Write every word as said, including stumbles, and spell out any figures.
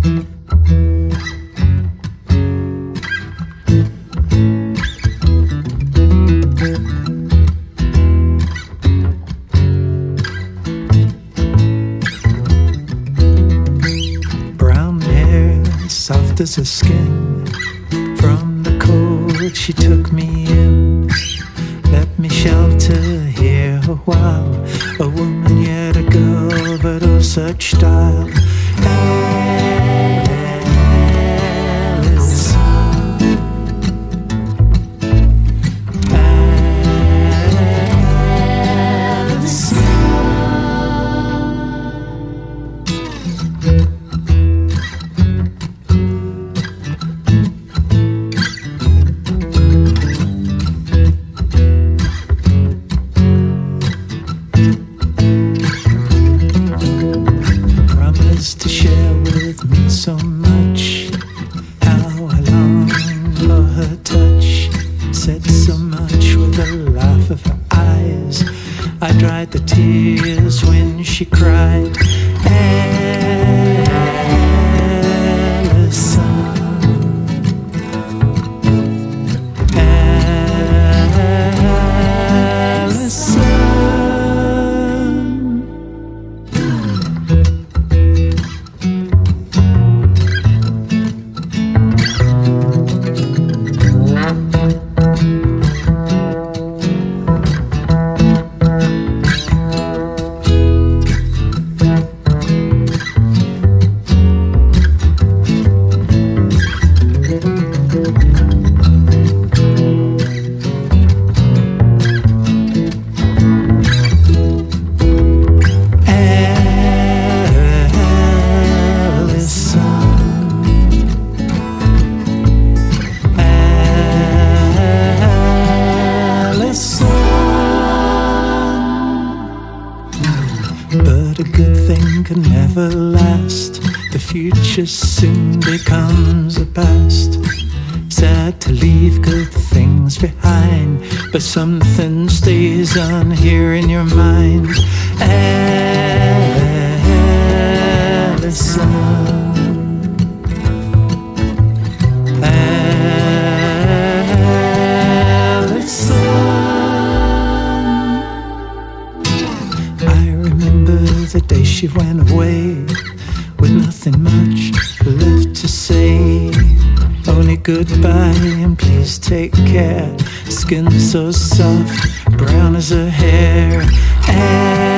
Soft as her skin. From the cold she took me in, let me shelter here a while. A woman yet a girl, but of such style. Alice, Alice. To share with me so much, how I long for her touch. Said so much with the laugh of her eyes. I dried the tears when she cried. Alison, Alison. But a good thing can never last. The future soon becomes the past. Sad to leave good things behind, but something stays on here in your mind. Alison, the day she went away, with nothing much left to say. Only goodbye and please take care. Skin so soft, brown as her hair.